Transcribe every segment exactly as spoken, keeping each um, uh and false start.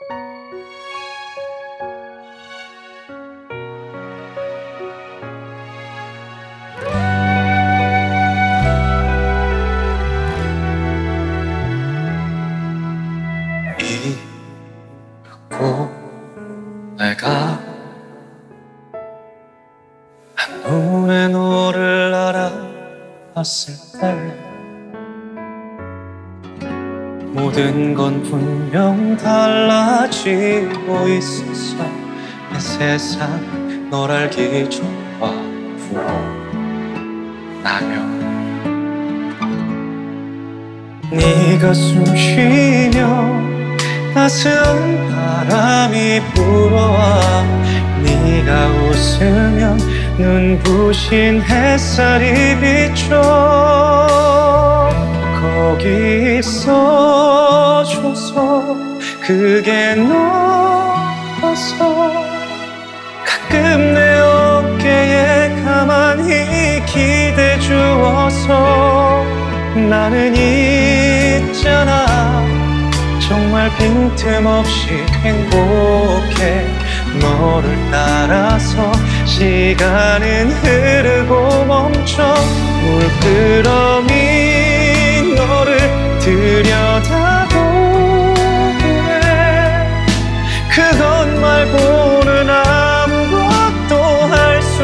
잊고 내가 한눈에 너를 알아봤을 때 모든 건 분명 달라지고 있었어. 내 세상 널 알기 전과 후로 나면 네가 숨쉬며 따스한 바람이 불어와 네가 웃으면 눈부신 햇살이 비춰 거기 있어줘서 그게 너라서 가끔 내 어깨에 가만히 기대 주어서 나는 있잖아 정말 빈틈없이 행복해 너를 따라서 시간은 흐르고 멈춰 물끄러미 너를 들여다보네 그것 말고는 아무것도 할 수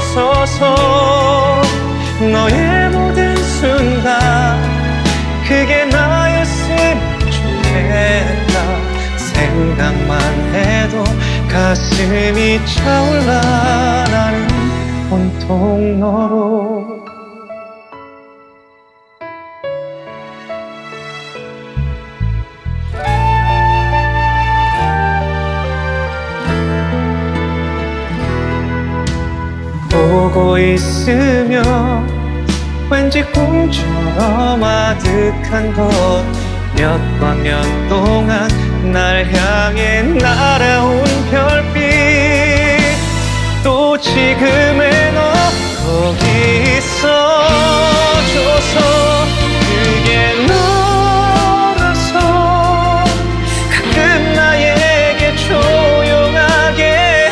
없어서 너의 모든 순간 그게 나였으면 생각만 해도 가슴이 차올라 나는 온통 너로 보고 있으면 왠지 꿈처럼 아득한 것 몇 번 몇 동안 날 향해 날아온 별빛 또 지금의 너 거기 있어줘서 그게 너라서 가끔 나에게 조용하게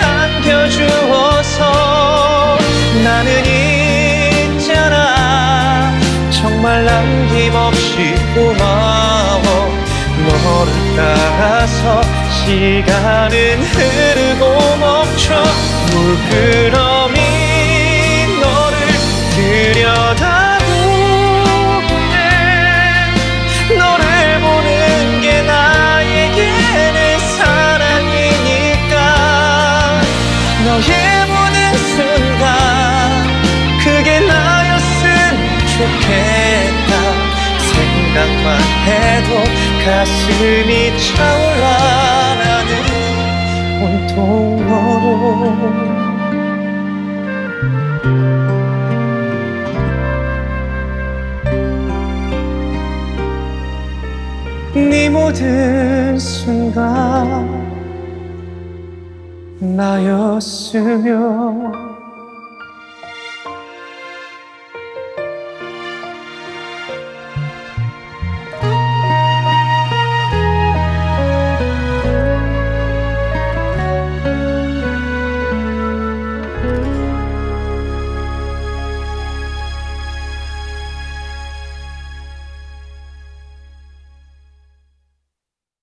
안겨주어서 나는 있잖아 정말 남김없이 고마워 너를 따라서 시간은 흐르고 멈춰 물끄러미 너를 들여다보네 너를 보는 게 나에게는 사랑이니까 너의 모든 순간 그게 나였으면 좋겠다 생각만 해도 가슴이 차올라 나는 온통 너로 네 모든 순간 나였으면